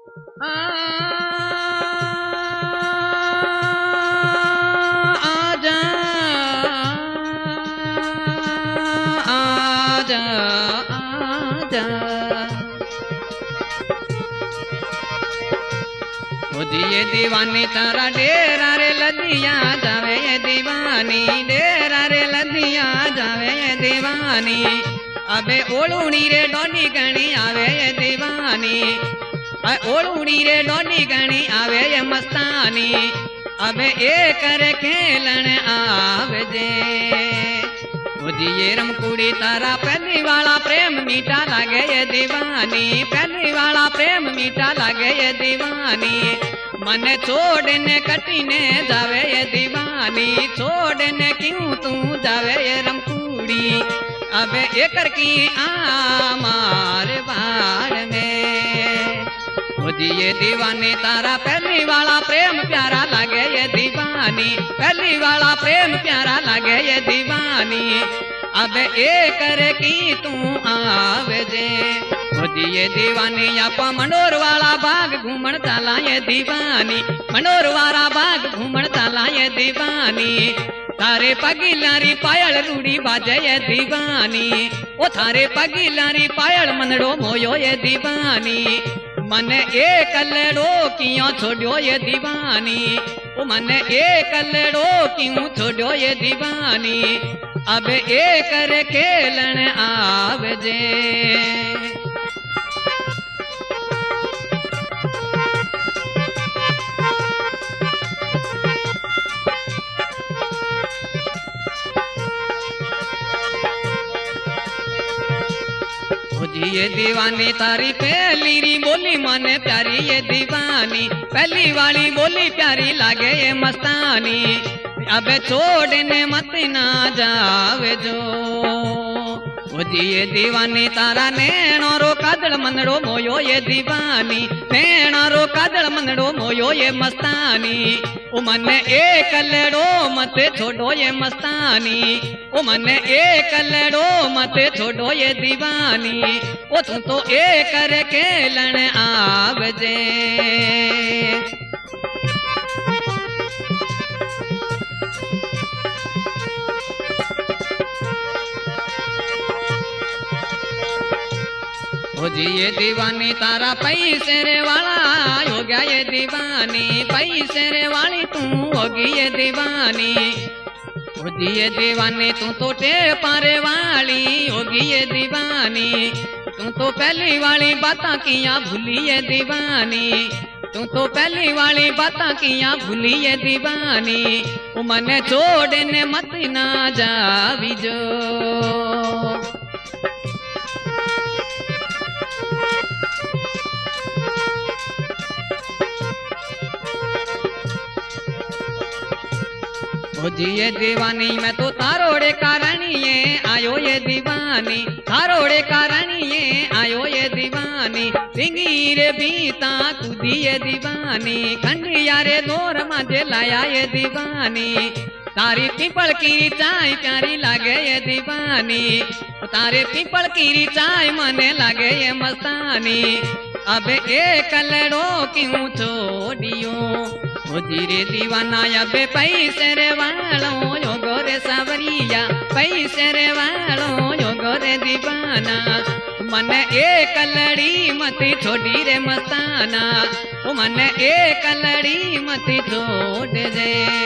आजा आजा आजा ये दीवानी तारा डेरा रे लदिया जावे ये दीवानी डेरा रे लदिया जावे ये दीवानी अबे ओलूनी रे डोनी गणी आवे ये दीवानी ओलूनी रे डोनी गणी आवे ये मस्तानी अबे ए करे खेलन आवजे ये रमकुड़ी तारा पहली वाला प्रेम मीठा लागे ये दीवानी पहली वाला प्रेम मीठा लागे ये दीवानी मन छोड़ने कटीने जावे ये दीवानी छोड़ने क्यों तू जावे ये रमकुड़ी अबे एकर की आमार बाड़ में ये दीवानी तारा पहली वाला प्रेम प्यारा लागे ये दीवानी पहली वाला प्रेम प्यारा लागे ये दीवानी अब ए करे की तू आवजे ये दीवानी आप मनोर वाला बाग घूमन चला ये दीवानी मनोर वाला बाग घूमन चला ये दीवानी थारे पगीलारी पायल रूड़ी बाजे ये दीवानी ओ थारे पगीलारी पायल मनड़ो मोयो ये दीवानी मन एक लड़ो क्यों छोड़ो ये दीवानी ओ मन एक लड़ो क्यों छोड़ो ये दीवानी अब एक कर खेलन आवजे ये दीवानी तारी पहली री बोली माने प्यारी ये दीवानी पहली वाली बोली प्यारी लागे ये मस्तानी अब छोड़ने मत ना जावे जो ये दीवानी तारा नैनो रो कादड़ मनड़ो मोयो ये दीवानी नैनो रो कादड़ मनड़ो मोयो ये मस्तानी ओ मन एक लड़ो मत छोड़ो ये मस्तानी ओ मन एक लड़ो मत छोड़ो ये दीवानी ओ तू तो एक कर खेलन आवजे जी ये दीवानी तारा पैसे रे वाला हो गया ये दीवानी पैसे रे वाली तू होगी ये दीवानी जी ये दीवानी तू तो टेपारे वाली होगी ये दीवानी तू तो पहली वाली बातें किया भूली ये दीवानी तू तो पहली वाली बातें किया भूली ये दीवानी ओ मन छोड़ने मत ना जावी जो जी ये दीवानी मैं तो तारोड़े कारणिये आयो ये दीवानी तारोड़े कारणिये आयो ये दीवानी सिंगी रे बीता कूदी ये दीवानी खंडिया रे दौर माजे लाया ये दीवानी तारी पीपल की चाय प्यारी लागे ये दीवानी तारे पीपल की चाय मने लागे ये मस्तानी अब एक लड़ो क्यों छोड़ियो धीरे दीवाना अबे पैसे रे वालो यो गोरे सावरिया पैसे रे वालो यो गोरे दीवाना मन एक लड़ी मत छोड़ी रे मस्ताना मन एक लड़ी मत छोड़ दे।